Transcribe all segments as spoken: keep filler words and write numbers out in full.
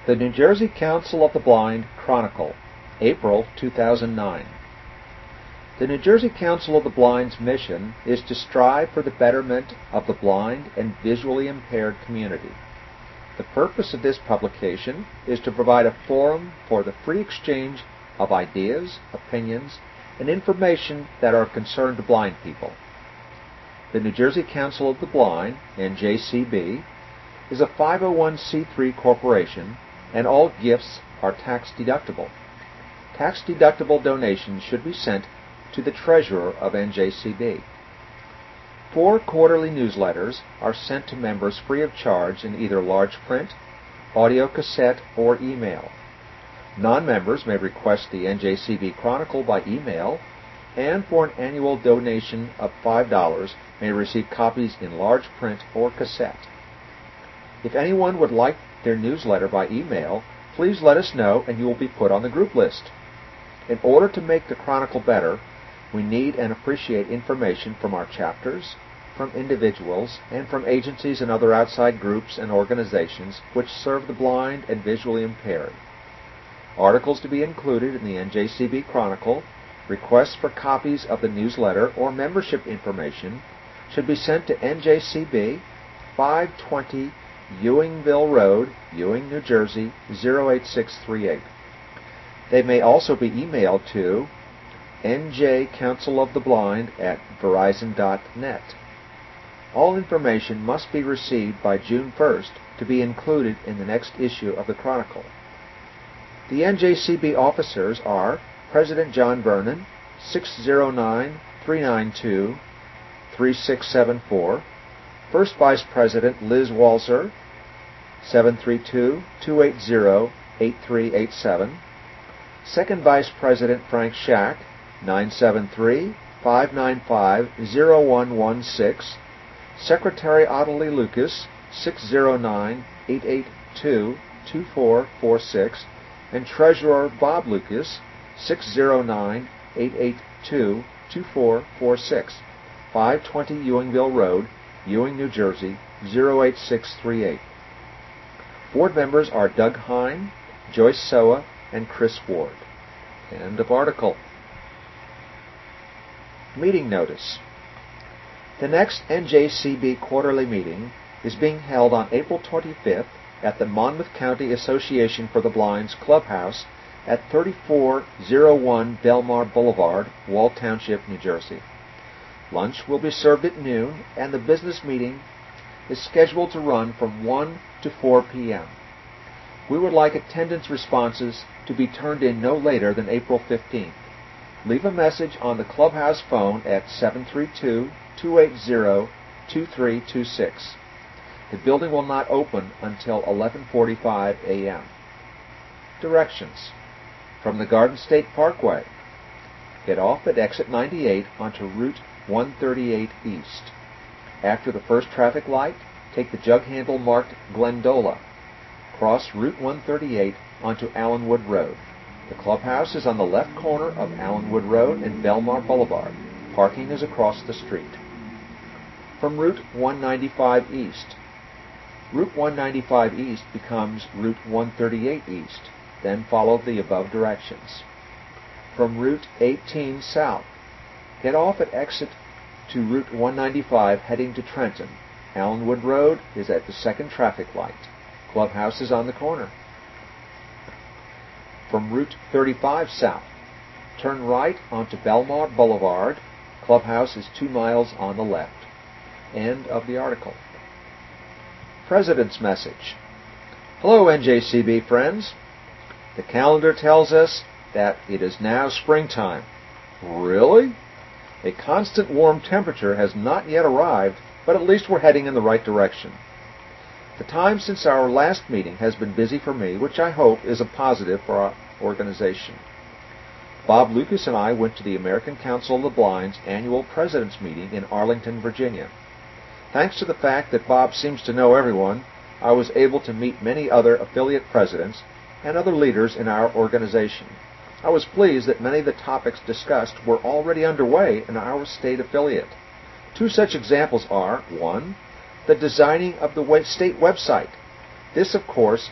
The New Jersey Council of the Blind Chronicle, April two thousand nine. The New Jersey Council of the Blind's mission is to strive for the betterment of the blind and visually impaired community. The purpose of this publication is to provide a forum for the free exchange of ideas, opinions, and information that are of concern to blind people. The New Jersey Council of the Blind, N J C B, is a five oh one c three corporation, and all gifts are tax-deductible. Tax-deductible donations should be sent to the treasurer of N J C B. Four quarterly newsletters are sent to members free of charge in either large print, audio cassette, or email. Non-members may request the N J C B Chronicle by email, and for an annual donation of five dollars may receive copies in large print or cassette. If anyone would like their newsletter by email, please let us know and you will be put on the group list. In order to make the Chronicle better, we need and appreciate information from our chapters, from individuals, and from agencies and other outside groups and organizations which serve the blind and visually impaired. Articles to be included in the N J C B Chronicle, requests for copies of the newsletter or membership information should be sent to N J C B, five twenty Ewingville Road, Ewing, New Jersey, zero eight six three eight. They may also be emailed to N J Council of the Blind at verizon dot net. All information must be received by June first to be included in the next issue of the Chronicle. The N J C B officers are President John Vernon, six oh nine, three nine two, three six seven four, First Vice President Liz Walzer, seven three two, two eight zero, eight three eight seven, Second Vice President Frank Schack, nine seven three, five nine five, zero one one six, Secretary Ottilie Lucas, six oh nine, eight eight two, two four four six, and Treasurer Bob Lucas, six oh nine, eight eight two, two four four six, five twenty Ewingville Road, Ewing, New Jersey, zero eight six three eight. Board members are Doug Hine, Joyce Soa, and Chris Ward. End of article. Meeting notice. The next N J C B quarterly meeting is being held on April twenty-fifth at the Monmouth County Association for the Blind's Clubhouse at thirty-four oh one Belmar Boulevard, Wall Township, New Jersey. Lunch will be served at noon, and the business meeting is scheduled to run from one to four p.m. We would like attendance responses to be turned in no later than April fifteenth. Leave a message on the Clubhouse phone at seven three two, two eight zero, two three two six. The building will not open until eleven forty-five a.m. Directions. From the Garden State Parkway, get off at exit ninety-eight onto Route one thirty-eight East. After the first traffic light, take the jug handle marked Glendola. Cross Route one thirty-eight onto Allenwood Road. The clubhouse is on the left corner of Allenwood Road and Belmar Boulevard. Parking is across the street. From Route one ninety-five East. Route one ninety-five East becomes Route one thirty-eight East. Then follow the above directions. From Route eighteen South. Get off at exit to Route one ninety-five heading to Trenton. Allenwood Road is at the second traffic light. Clubhouse is on the corner. From Route thirty-five South. Turn right onto Belmar Boulevard. Clubhouse is two miles on the left. End of the article. President's Message. Hello, N J C B friends. The calendar tells us that it is now springtime. Really? A constant warm temperature has not yet arrived, but at least we're heading in the right direction. The time since our last meeting has been busy for me, which I hope is a positive for our organization. Bob Lucas and I went to the American Council of the Blind's annual President's Meeting in Arlington, Virginia. Thanks to the fact that Bob seems to know everyone, I was able to meet many other affiliate presidents and other leaders in our organization. I was pleased that many of the topics discussed were already underway in our state affiliate. Two such examples are, one, the designing of the state website. This, of course,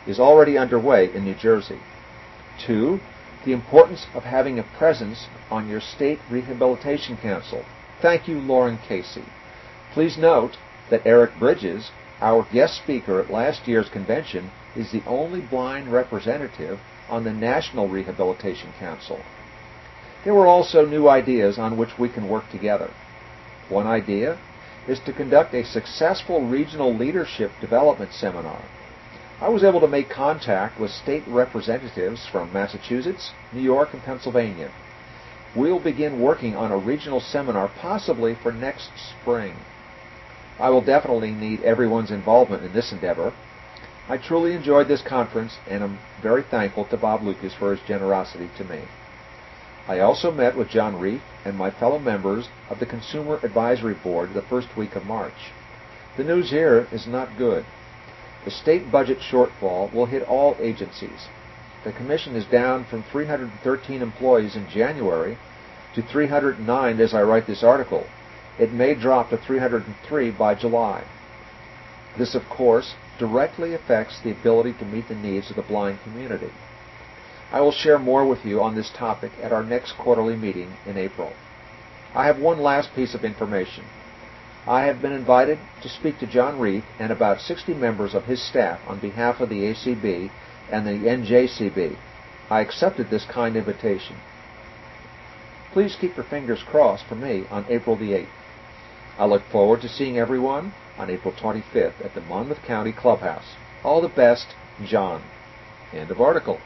is already underway in New Jersey. Two, the importance of having a presence on your state rehabilitation council. Thank you, Lauren Casey. Please note that Eric Bridges, our guest speaker at last year's convention, is the only blind representative on the National Rehabilitation Council. There were also new ideas on which we can work together. One idea is to conduct a successful regional leadership development seminar. I was able to make contact with state representatives from Massachusetts, New York, and Pennsylvania. We'll begin working on a regional seminar possibly for next spring. I will definitely need everyone's involvement in this endeavor. I truly enjoyed this conference and am very thankful to Bob Lucas for his generosity to me. I also met with John Reif and my fellow members of the Consumer Advisory Board the first week of March. The news here is not good. The state budget shortfall will hit all agencies. The Commission is down from three hundred thirteen employees in January to three hundred nine as I write this article. It may drop to three hundred three by July. This, of course, directly affects the ability to meet the needs of the blind community. I will share more with you on this topic at our next quarterly meeting in April. I have one last piece of information. I have been invited to speak to John Reif and about sixty members of his staff on behalf of the A C B and the N J C B. I accepted this kind invitation. Please keep your fingers crossed for me on April the eighth. I look forward to seeing everyone on April twenty-fifth at the Monmouth County Clubhouse. All the best, John. End of article.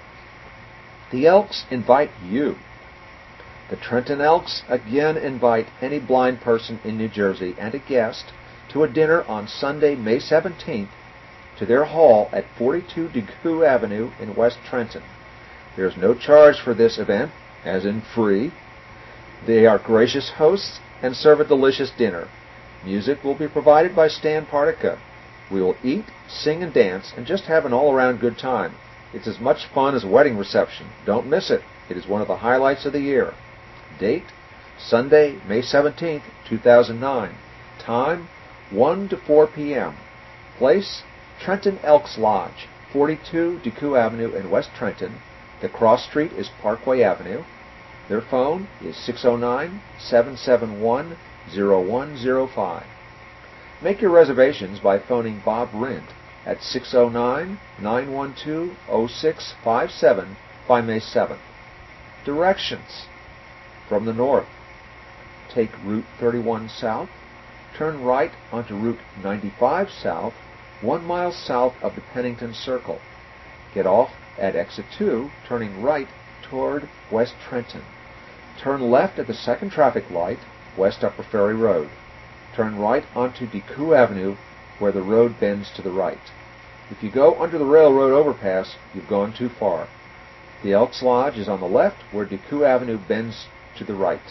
The Elks invite you. The Trenton Elks again invite any blind person in New Jersey and a guest to a dinner on Sunday, May seventeenth, to their hall at forty-two Decoux Avenue in West Trenton. There is no charge for this event, as in free. They are gracious hosts and serve a delicious dinner. Music will be provided by Stan Partica. We will eat, sing, and dance, and just have an all-around good time. It's as much fun as a wedding reception. Don't miss it. It is one of the highlights of the year. Date, Sunday, May seventeenth, two thousand nine. Time, one to four p.m. Place, Trenton Elks Lodge, forty-two Decoux Avenue in West Trenton. The cross street is Parkway Avenue. Their phone is six oh nine, seven seven one, oh one oh five. Make your reservations by phoning Bob Rindt at six oh nine, nine one two, oh six five seven by May seventh. Directions. From the north, take Route thirty-one south, turn right onto Route ninety-five south, one mile south of the Pennington Circle. Get off at exit two, turning right toward West Trenton. Turn left at the second traffic light, West Upper Ferry Road. Turn right onto Decoux Avenue, where the road bends to the right. If you go under the railroad overpass, you've gone too far. The Elks Lodge is on the left, where Decoux Avenue bends to the right.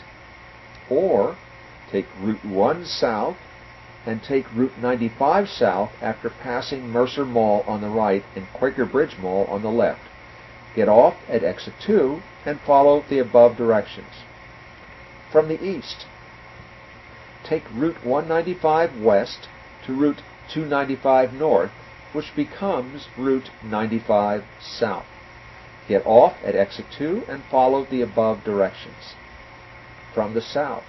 Or take Route one south and take Route ninety-five south after passing Mercer Mall on the right and Quaker Bridge Mall on the left. Get off at exit two and follow the above directions. From the east, take Route one ninety-five west to Route two ninety-five north, which becomes Route ninety-five south. Get off at exit two and follow the above directions. From the south,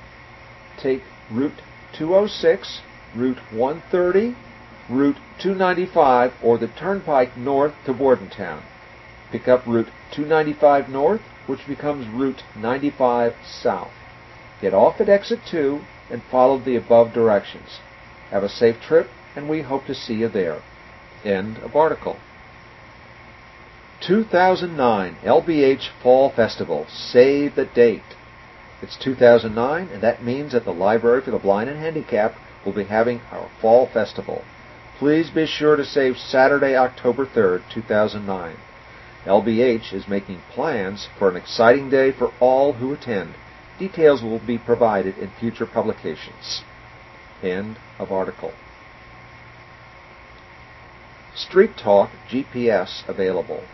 take Route two oh six, Route one thirty, Route two ninety-five, or the Turnpike north to Bordentown. Pick up Route two ninety-five north, which becomes Route ninety-five south. Get off at exit two and follow the above directions. Have a safe trip, and we hope to see you there. End of article. two thousand nine L B H Fall Festival. Save the date. It's two thousand nine, and that means that the Library for the Blind and Handicapped will be having our Fall Festival. Please be sure to save Saturday, October third, two thousand nine. L B H is making plans for an exciting day for all who attend. Details will be provided in future publications. End of article. Street Talk G P S available.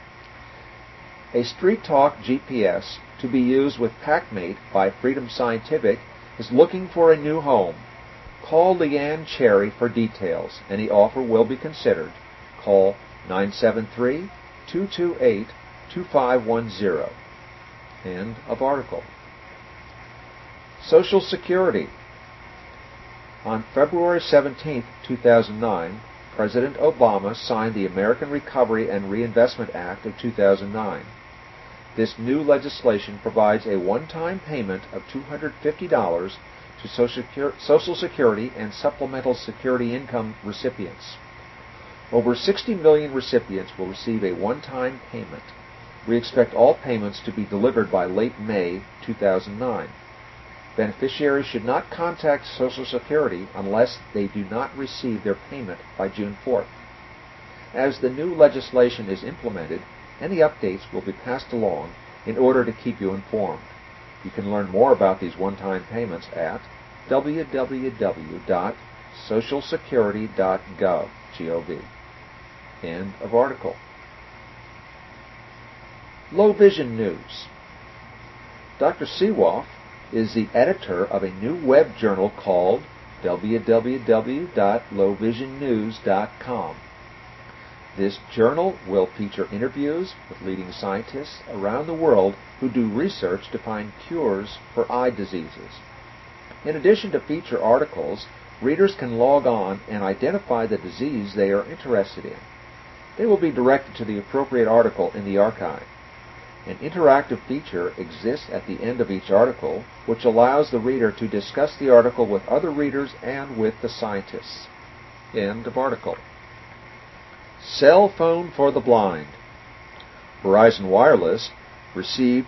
A Street Talk G P S to be used with PackMate by Freedom Scientific is looking for a new home. Call Leanne Cherry for details. Any offer will be considered. Call nine seven three, two two eight, two five one zero. End of article. Social Security. On February seventeenth, two thousand nine, President Obama signed the American Recovery and Reinvestment Act of two thousand nine. This new legislation provides a one-time payment of two hundred fifty dollars to Social Security and Supplemental Security income recipients. Over sixty million recipients will receive a one-time payment. We expect all payments to be delivered by late May two thousand nine. Beneficiaries should not contact Social Security unless they do not receive their payment by June fourth. As the new legislation is implemented, any updates will be passed along in order to keep you informed. You can learn more about these one-time payments at w w w dot social security dot gov. End of article. Low Vision News. Doctor Seewoff is the editor of a new web journal called w w w dot low vision news dot com. This journal will feature interviews with leading scientists around the world who do research to find cures for eye diseases. In addition to feature articles, readers can log on and identify the disease they are interested in. They will be directed to the appropriate article in the archive. An interactive feature exists at the end of each article, which allows the reader to discuss the article with other readers and with the scientists. End of article. Cell phone for the blind. Verizon Wireless received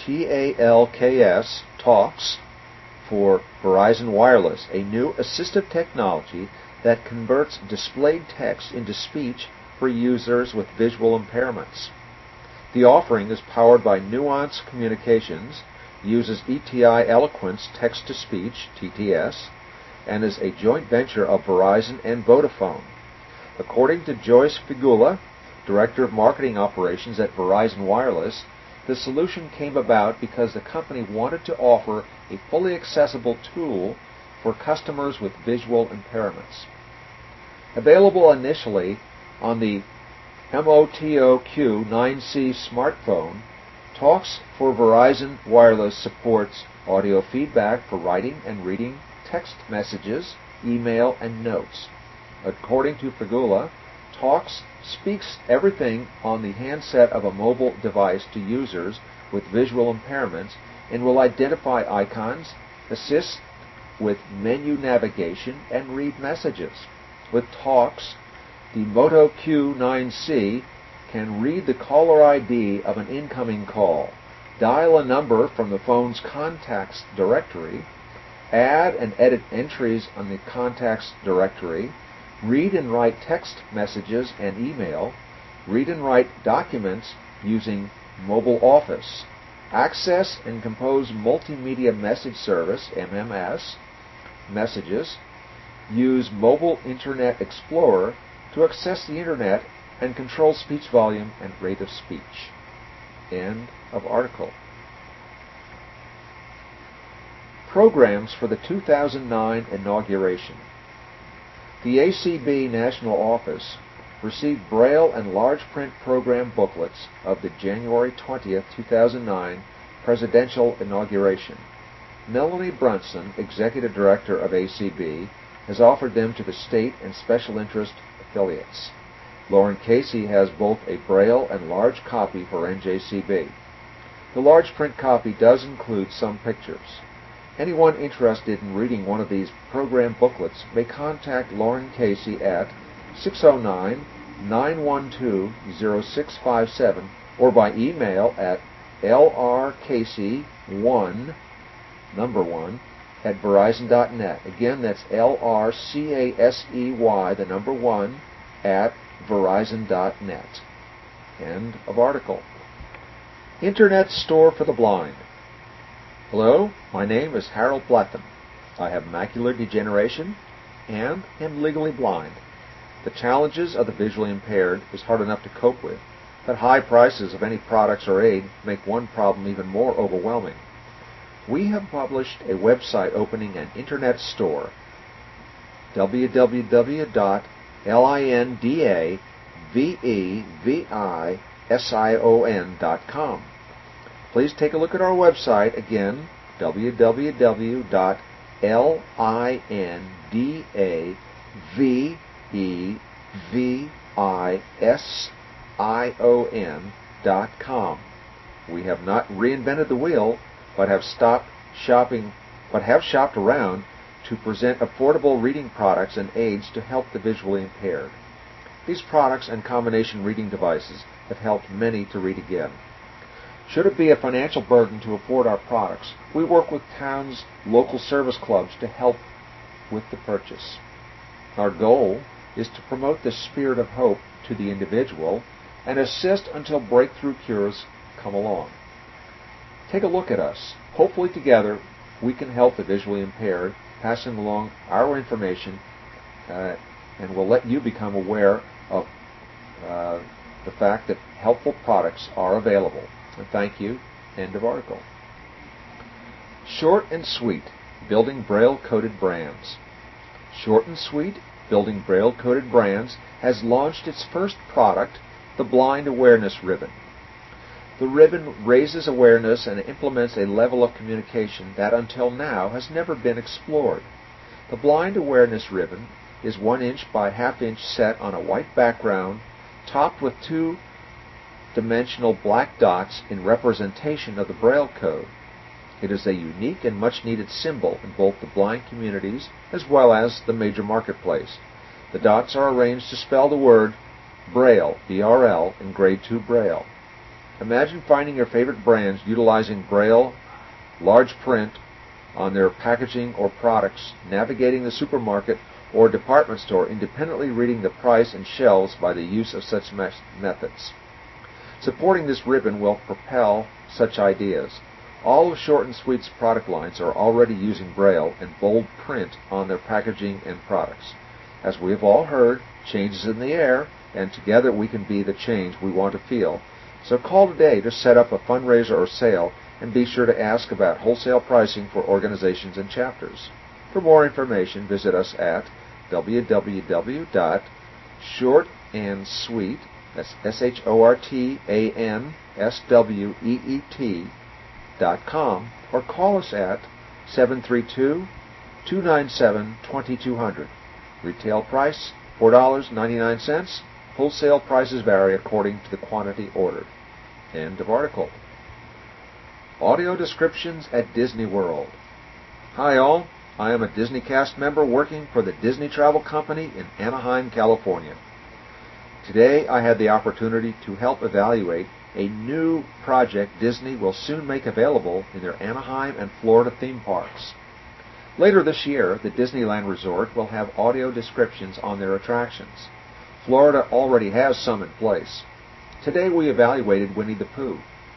TALKS talks for Verizon Wireless, a new assistive technology that converts displayed text into speech for users with visual impairments. The offering is powered by Nuance Communications, uses E T I Eloquence Text-to-Speech, T T S, and is a joint venture of Verizon and Vodafone. According to Joyce Figula, Director of Marketing Operations at Verizon Wireless, the solution came about because the company wanted to offer a fully accessible tool for customers with visual impairments. Available initially on the M O T O Q nine C smartphone, Talks for Verizon Wireless supports audio feedback for writing and reading text messages, email, and notes. According to Figula, Talks speaks everything on the handset of a mobile device to users with visual impairments and will identify icons, assist with menu navigation, and read messages. With Talks, the Moto Q nine C can read the caller I D of an incoming call, dial a number from the phone's contacts directory, add and edit entries on the contacts directory, read and write text messages and email, read and write documents using Mobile Office, access and compose Multimedia Message Service, M M S, messages, use Mobile Internet Explorer to access the Internet and control speech volume and rate of speech. End of article. Programs for the two thousand nine inauguration. The A C B National Office received Braille and large print program booklets of the January twentieth, two thousand nine presidential inauguration. Melanie Brunson, Executive Director of A C B, has offered them to the state and special interest affiliates. Lauren Casey has both a Braille and large copy for N J C B. The large print copy does include some pictures. Anyone interested in reading one of these program booklets may contact Lauren Casey at six oh nine, nine one two, oh six five seven or by email at l r casey one, number one, at verizon dot net. Again, that's L R C A S E Y, the number one, at verizon dot net. End of article. Internet Store for the Blind. Hello, my name is Harold Blatham. I have macular degeneration and am legally blind. The challenges of the visually impaired is hard enough to cope with, but high prices of any products or aid make one problem even more overwhelming. We have published a website opening an internet store, w w w dot linda V E V I S I O N dot com. Please take a look at our website again, w w w dot lindavision dot com. We have not reinvented the wheel, but have stopped shopping, but have shopped around to present affordable reading products and aids to help the visually impaired. These products and combination reading devices have helped many to read again. Should it be a financial burden to afford our products, we work with towns' local service clubs to help with the purchase. Our goal is to promote the spirit of hope to the individual and assist until breakthrough cures come along. Take a look at us. Hopefully together we can help the visually impaired, passing along our information, uh, and we'll let you become aware of uh, the fact that helpful products are available. And thank you. End of article. Short and Sweet, Building Braille-Coded Brands. Short and Sweet, Building Braille-Coded Brands has launched its first product, the Blind Awareness Ribbon. The ribbon raises awareness and implements a level of communication that until now has never been explored. The Blind Awareness Ribbon is one inch by half inch set on a white background, topped with two dimensional black dots in representation of the Braille code. It is a unique and much needed symbol in both the blind communities as well as the major marketplace. The dots are arranged to spell the word Braille, B R L, in grade two Braille. Imagine finding your favorite brands utilizing Braille, large print, on their packaging or products, navigating the supermarket or department store, independently reading the price and shelves by the use of such me- methods. Supporting this ribbon will propel such ideas. All of Short and Sweet's product lines are already using Braille and bold print on their packaging and products. As we have all heard, change is in the air, and together we can be the change we want to feel. So call today to set up a fundraiser or sale, and be sure to ask about wholesale pricing for organizations and chapters. For more information, visit us at w w w dot short and sweet, that's S H O R T A N S W E E T, dot com, or call us at seven three two, two nine seven, two two zero zero. Retail price four dollars and ninety-nine cents. Wholesale prices vary according to the quantity ordered. End of article. Audio descriptions at Disney World. Hi all, I am a Disney cast member working for the Disney Travel Company in Anaheim, California. Today I had the opportunity to help evaluate a new project Disney will soon make available in their Anaheim and Florida theme parks. Later this year, the Disneyland Resort will have audio descriptions on their attractions. Florida already has some in place. Today we evaluated Winnie the Pooh.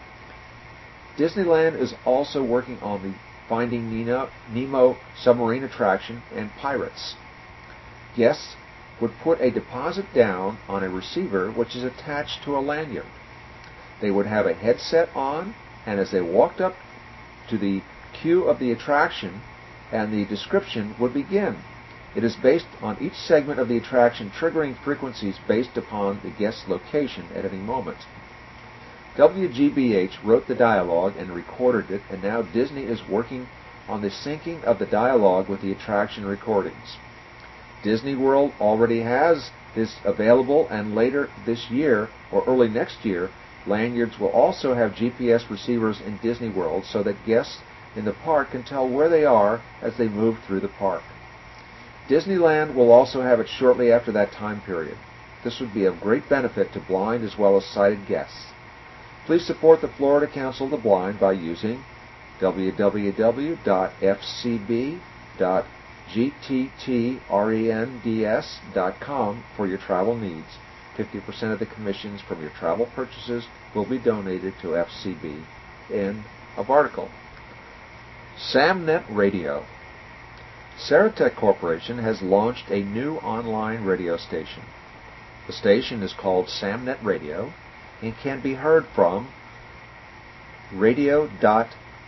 Disneyland is also working on the Finding Nemo, Nemo submarine attraction and Pirates. Guests would put a deposit down on a receiver which is attached to a lanyard. They would have a headset on, and as they walked up to the queue of the attraction, and the description would begin. It is based on each segment of the attraction, triggering frequencies based upon the guest's location at any moment. W G B H wrote the dialogue and recorded it, and now Disney is working on the syncing of the dialogue with the attraction recordings. Disney World already has this available, and later this year, or early next year, lanyards will also have G P S receivers in Disney World so that guests in the park can tell where they are as they move through the park. Disneyland will also have it shortly after that time period. This would be of great benefit to blind as well as sighted guests. Please support the Florida Council of the Blind by using w w w dot f c b dot g t t rends dot com for your travel needs. fifty percent of the commissions from your travel purchases will be donated to F C B. End of article. SamNet Radio. Saratech Corporation has launched a new online radio station. The station is called SamNet Radio and can be heard from radio dot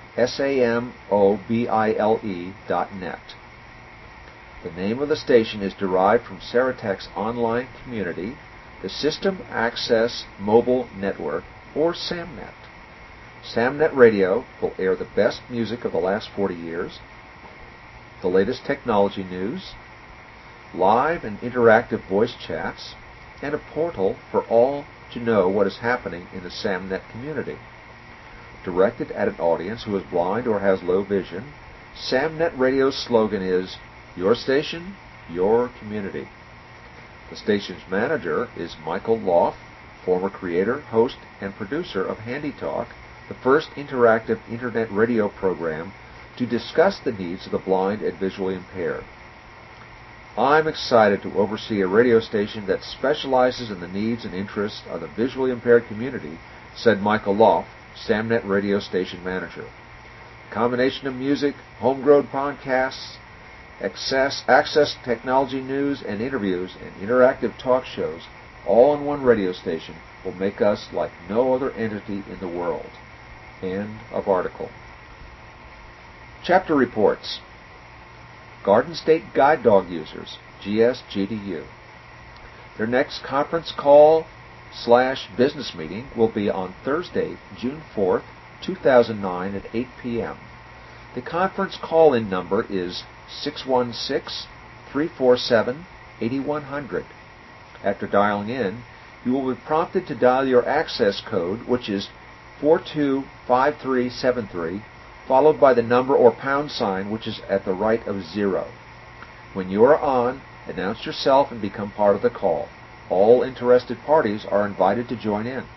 samobile dot net. The name of the station is derived from Saratech's online community, the System Access Mobile Network, or SAMNet. SAMNet Radio will air the best music of the last forty years, the latest technology news, live and interactive voice chats, and a portal for all to know what is happening in the SAMNet community. Directed at an audience who is blind or has low vision, SAMNet Radio's slogan is, "Your station, your community." The station's manager is Michael Loff, former creator, host, and producer of Handy Talk, the first interactive internet radio program to discuss the needs of the blind and visually impaired. I'm excited to oversee a radio station that specializes in the needs and interests of the visually impaired community, said Michael Loff, SAMNet radio station manager. A combination of music, homegrown podcasts, access, access technology news and interviews, and interactive talk shows, all in one radio station, will make us like no other entity in the world. End of article. Chapter reports. Garden State Guide Dog Users, G S G D U. Their next conference call slash business meeting will be on Thursday, June fourth, two thousand nine at eight p.m. The conference call-in number is six one six, three four seven, eight one zero zero. After dialing in, you will be prompted to dial your access code, which is four two five three seven three, followed by the number or pound sign, which is at the right of zero. When you are on, announce yourself and become part of the call. All interested parties are invited to join in.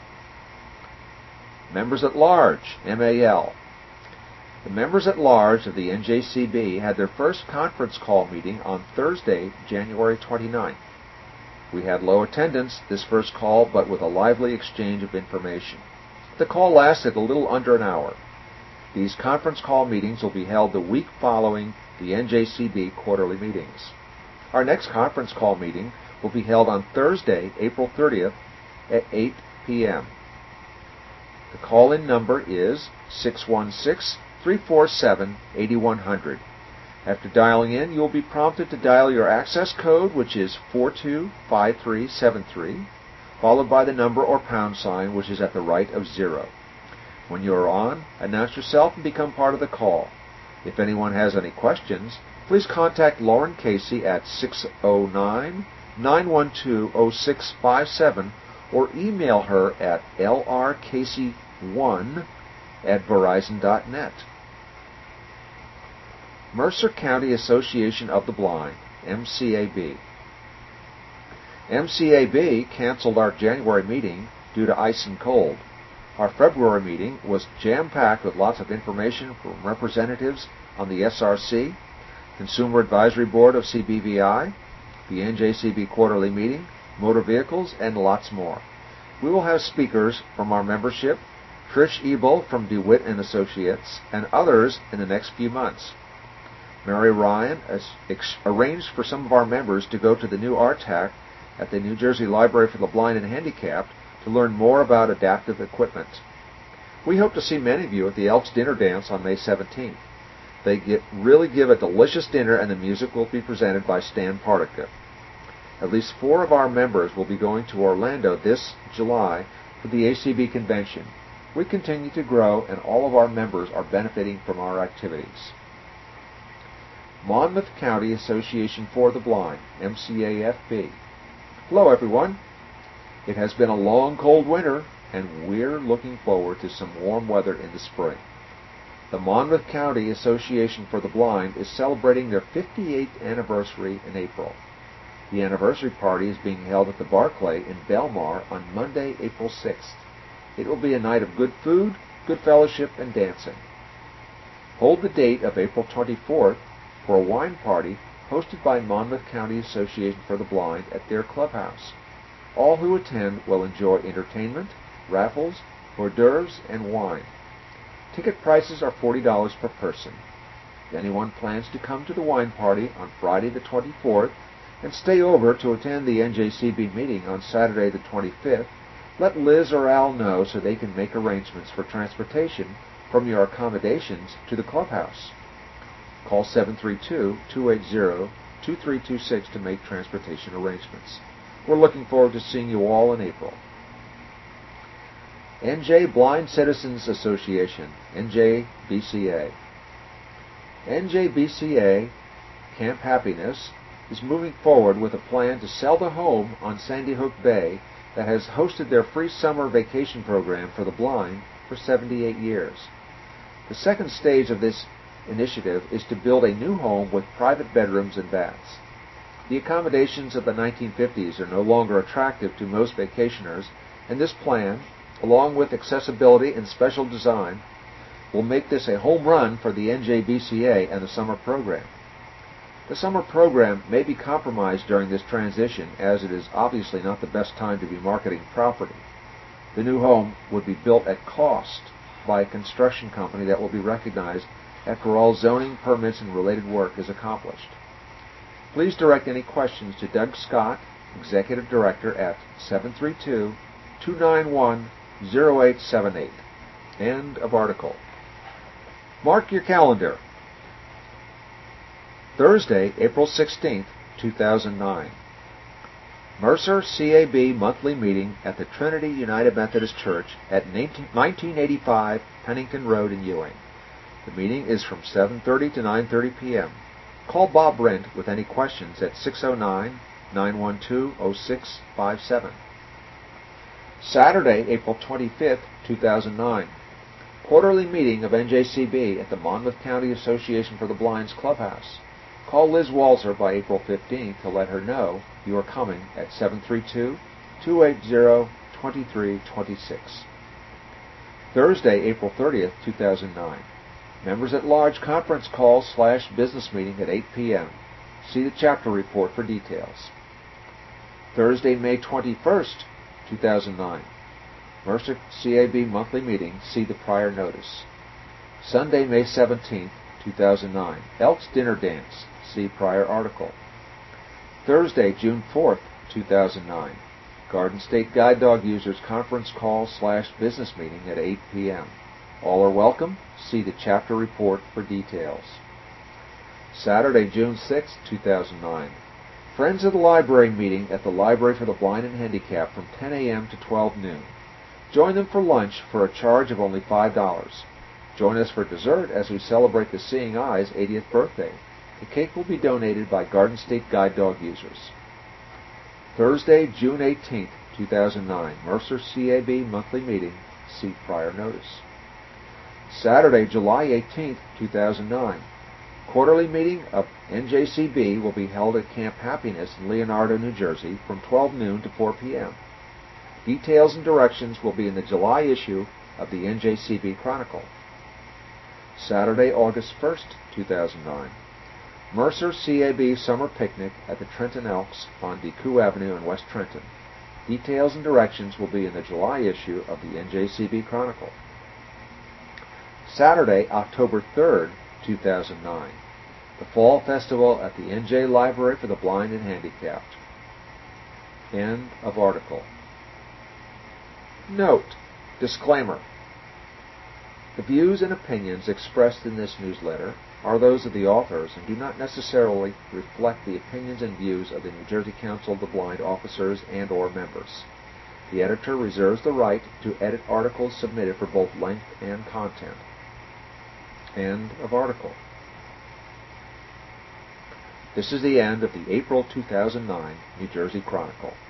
Members at Large, M A L. The members at large of the N J C B had their first conference call meeting on Thursday, January twenty-ninth. We had low attendance this first call, but with a lively exchange of information. The call lasted a little under an hour. These conference call meetings will be held the week following the N J C B quarterly meetings. Our next conference call meeting will be held on Thursday, April thirtieth at eight p.m. The call-in number is six one six, three four seven, eight one zero zero. After dialing in, you will be prompted to dial your access code, which is four two five three seven three, followed by the number or pound sign, which is at the right of zero. When you are on, announce yourself and become part of the call. If anyone has any questions, please contact Lauren Casey at six oh nine, nine one two, oh six five seven or email her at l r casey one at verizon dot net. Mercer County Association of the Blind, M C A B. M C A B canceled our January meeting due to ice and cold. Our February meeting was jam-packed with lots of information from representatives on the S R C, Consumer Advisory Board of C B V I, the N J C B quarterly meeting, motor vehicles, and lots more. We will have speakers from our membership, Trish Ebel from DeWitt and Associates, and others in the next few months. Mary Ryan has ex- arranged for some of our members to go to the new R T A C at the New Jersey Library for the Blind and Handicapped to learn more about adaptive equipment. We hope to see many of you at the Elks Dinner Dance on May seventeenth. They get, really give a delicious dinner, and the music will be presented by Stan Partica. At least four of our members will be going to Orlando this July for the A C B convention. We continue to grow, and all of our members are benefiting from our activities. Monmouth County Association for the Blind, M C A F B. Hello, everyone. It has been a long, cold winter, and we're looking forward to some warm weather in the spring. The Monmouth County Association for the Blind is celebrating their fifty-eighth anniversary in April. The anniversary party is being held at the Barclay in Belmar on Monday, April sixth. It will be a night of good food, good fellowship, and dancing. Hold the date of April twenty-fourth for a wine party hosted by Monmouth County Association for the Blind at their clubhouse. All who attend will enjoy entertainment, raffles, hors d'oeuvres, and wine. Ticket prices are forty dollars per person. If anyone plans to come to the wine party on Friday the twenty-fourth and stay over to attend the N J C B meeting on Saturday the twenty-fifth, let Liz or Al know so they can make arrangements for transportation from your accommodations to the clubhouse. Call seven three two, two eight zero, two three two six to make transportation arrangements. We're looking forward to seeing you all in April. N J Blind Citizens Association, N J B C A. N J B C A Camp Happiness is moving forward with a plan to sell the home on Sandy Hook Bay that has hosted their free summer vacation program for the blind for seventy-eight years. The second stage of this initiative is to build a new home with private bedrooms and baths. The accommodations of the nineteen fifties are no longer attractive to most vacationers, and this plan, along with accessibility and special design, will make this a home run for the N J B C A and the summer program. The summer program may be compromised during this transition, as it is obviously not the best time to be marketing property. The new home would be built at cost by a construction company that will be recognized after all zoning, permits, and related work is accomplished. Please direct any questions to Doug Scott, Executive Director, at seven three two, two nine one, zero eight seven eight. End of article. Mark your calendar. Thursday, April sixteenth, two thousand nine. Mercer C A B monthly meeting at the Trinity United Methodist Church at nineteen eighty-five Pennington Road in Ewing. The meeting is from seven thirty to nine thirty p.m. Call Bob Brent with any questions at six oh nine, nine one two, oh six five seven. Saturday, April twenty-fifth, two thousand nine. Quarterly meeting of N J C B at the Monmouth County Association for the Blind's Clubhouse. Call Liz Walzer by April fifteenth to let her know you are coming at seven three two, two eight zero, two three two six. Thursday, April thirtieth, two thousand nine. Members at Large conference call slash business meeting at eight p.m. See the chapter report for details. Thursday, May twenty-first, two thousand nine. Mercer C A B monthly meeting. See the prior notice. Sunday, May seventeenth, two thousand nine. Elks Dinner Dance. See prior article. Thursday, June fourth, two thousand nine. Garden State Guide Dog Users Conference Call slash Business Meeting at eight p.m. All are welcome. See the chapter report for details. Saturday, June sixth, two thousand nine. Friends of the Library meeting at the Library for the Blind and Handicapped from ten a.m. to twelve noon. Join them for lunch for a charge of only five dollars. Join us for dessert as we celebrate the Seeing Eye's eightieth birthday. The cake will be donated by Garden State Guide Dog Users. Thursday, June eighteenth, two thousand nine. Mercer C A B monthly meeting. See prior notice. Saturday, July eighteenth, two thousand nine. Quarterly meeting of N J C B will be held at Camp Happiness in Leonardo, New Jersey from twelve noon to four p.m. Details and directions will be in the July issue of the N J C B Chronicle. Saturday, August first, two thousand nine. Mercer C A B Summer Picnic at the Trenton Elks on DeCoux Avenue in West Trenton. Details and directions will be in the July issue of the N J C B Chronicle. Saturday, October third, two thousand nine. The Fall Festival at the N J Library for the Blind and Handicapped. End of article. Note: Disclaimer. The views and opinions expressed in this newsletter are those of the authors and do not necessarily reflect the opinions and views of the New Jersey Council of the Blind officers and or members. The editor reserves the right to edit articles submitted for both length and content. End of article. This is the end of the April two thousand nine New Jersey Chronicle.